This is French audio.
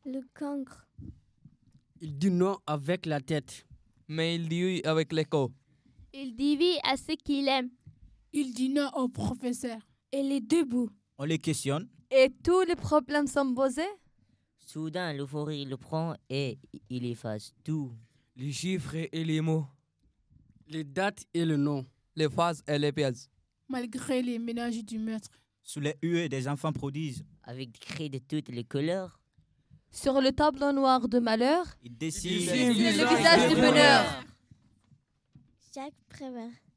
Le cancre. Il dit non avec la tête. Mais il dit oui avec l'écho. Il dit oui à ce qu'il aime. Il dit non au professeur. Il est debout. On les questionne. Et tous les problèmes sont posés. Soudain, l'euphorie le prend et il efface tout. Les chiffres et les mots. Les dates et le nom. Les phases et les pièces. Malgré les ménages du maître. Sous les huées des enfants prodiges. Avec des craies de toutes les couleurs. Sur le tableau noir de malheur, Il dessine le visage du bonheur. Jacques Prévert.